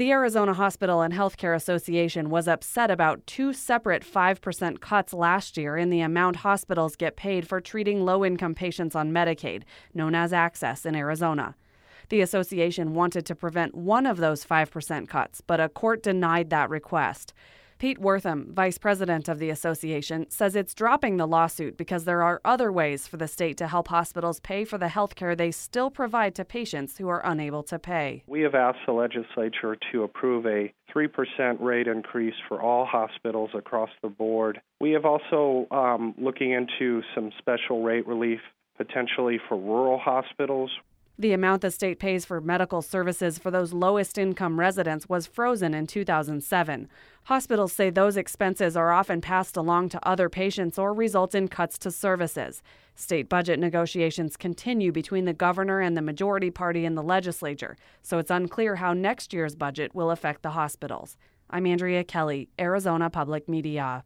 The Arizona Hospital and Healthcare Association was upset about two separate 5% cuts last year in the amount hospitals get paid for treating low-income patients on Medicaid, known as Access in Arizona. The association wanted to prevent one of those 5% cuts, but a court denied that request. Pete Wortham, vice president of the association, says it's dropping the lawsuit because there are other ways for the state to help hospitals pay for the health care they still provide to patients who are unable to pay. We have asked the legislature to approve a 3% rate increase for all hospitals across the board. We have also looking into some special rate relief potentially for rural hospitals. The amount the state pays for medical services for those lowest income residents was frozen in 2007. Hospitals say those expenses are often passed along to other patients or result in cuts to services. State budget negotiations continue between the governor and the majority party in the legislature, so it's unclear how next year's budget will affect the hospitals. I'm Andrea Kelly, Arizona Public Media.